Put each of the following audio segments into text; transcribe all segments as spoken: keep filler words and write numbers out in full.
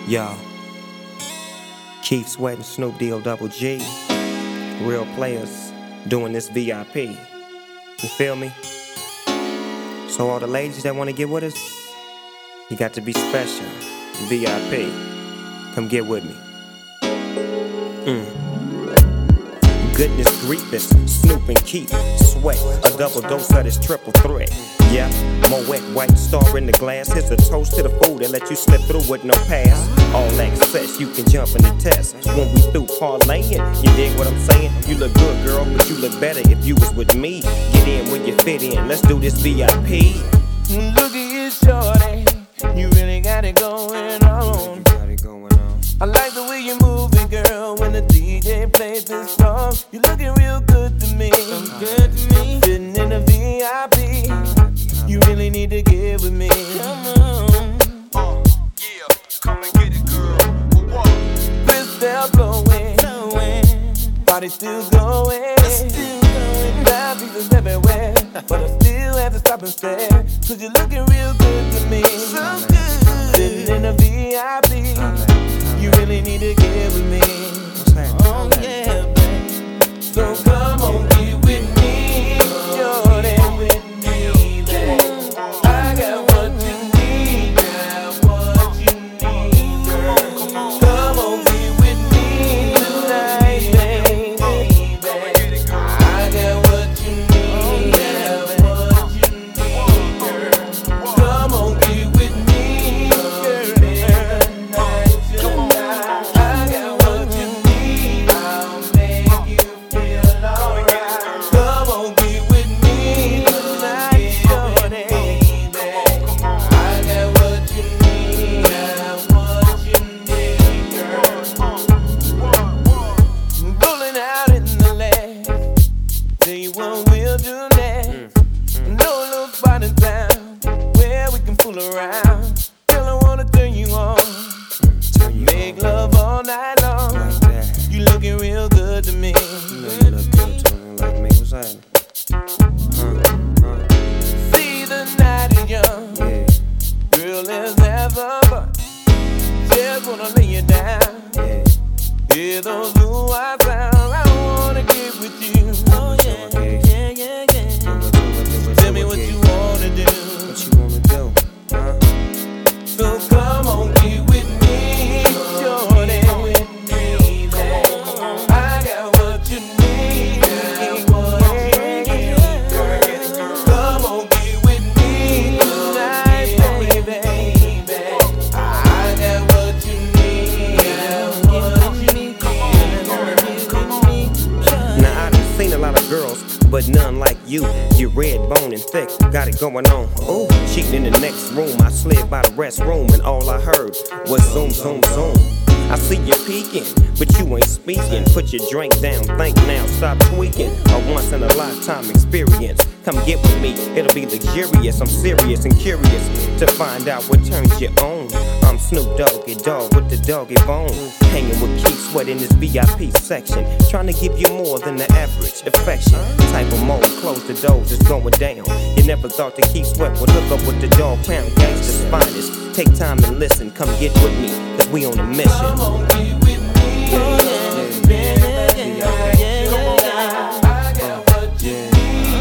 Yo, Keith Sweat and Snoop D O Double G, real players doing this V I P. You feel me? So all the ladies that want to get with us, you got to be special. V I P. Come get with me. Mm. Goodness grievous, Snoop and Keith Sweat, a double dose of this triple threat. Yeah, Moet white star in the glass. Here's a toast to the food that let you slip through with no pass. All access, you can jump in the test. When we through parlaying, you dig what I'm saying? You look good, girl, but you look better if you was with me. Get in where you fit in, let's do this V I P. Look at you, shorty, you really got it going on. I like the way you move it, girl, when the D J plays this song. You looking real good to me, good to me. Sitting in the V I P, you really need to get with me. Come on, uh, yeah, come and get it, girl. Crystal blowing, blowing, body still going, still going. Now pieces everywhere, but I still have to stop and stare, 'cause you're looking real good to me. So good. Sitting in the V I P. You really need to get with me. Oh yeah, babe. So come on, get with me, shorty. I got what you need, got what you need, girl. Come on, get with me tonight, baby. I got what you need, got what you need, girl. Come on, get with me, girl. Around till I wanna turn you on, make love all night long. You looking real good to me. You know you look good to me, like me. What's happening? Huh? Huh? See, the night is young, yeah. Girl, let's have some fun. Just wanna lay you down, yeah. Hear those blue eyes sound. I wanna get with you. Oh yeah, yeah, yeah, yeah. Tell me what you wanna do. What you wanna do? Huh? So come on, get with me, shorty. I got what you need, got what you need. Come on, get with me tonight, baby. I got what you need, got what you need. Come on, now I done seen a lot of girls, but none like you. You're red bone and thick, got it going on. Ooh, cheating in the next room. I slid by the restroom and all I heard was zoom, zoom, zoom. I see you peeking, but you ain't speaking. Put your drink down, think now, stop tweaking. A once in a lifetime experience. Come get with me, it'll be luxurious. I'm serious and curious to find out what turns you on. I'm Snoop Doggy Dogg with the doggy bone. Hanging with Keith Sweat in this V I P section. Trying to give you more than the average affection. Type of mode, close the doors, it's going down. You never thought that Keith Sweat would hook up with the dog pound gangster's finest. Take time and listen, come get with me, 'cause we on a mission. come on, get with me. Oh yeah, yeah, yeah, yeah, yeah. Come on, I got what you need.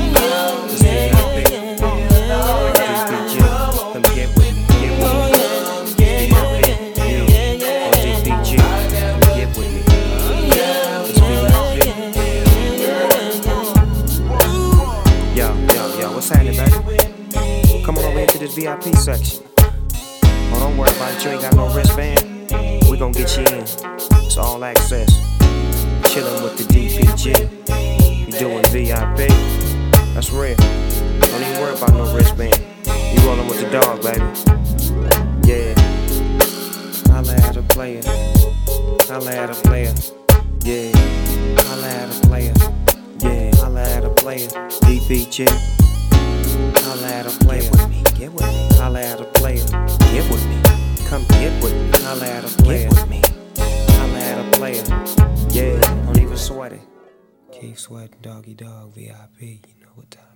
What's happening, baby? Come on over here to this V I P section. Oh, don't worry about it, you ain't got no wristband. We gon' get you in. It's all access. Chillin' with the D P G. You doing V I P? That's real. Don't even worry about no wristband. You rollin' with the dog, baby. Yeah. Holla at a player. Holla at a player. Yeah. Holla at a player. Yeah. Holla at a player. D P G. Holla at a player. Get with me, get with me. Holla at a player. Get with me. Come get with me. Holla at a player. Get with me. Holla at a player. Yeah, don't even sweat it. Keith Sweat, Doggy Dogg, V I P. You know what time.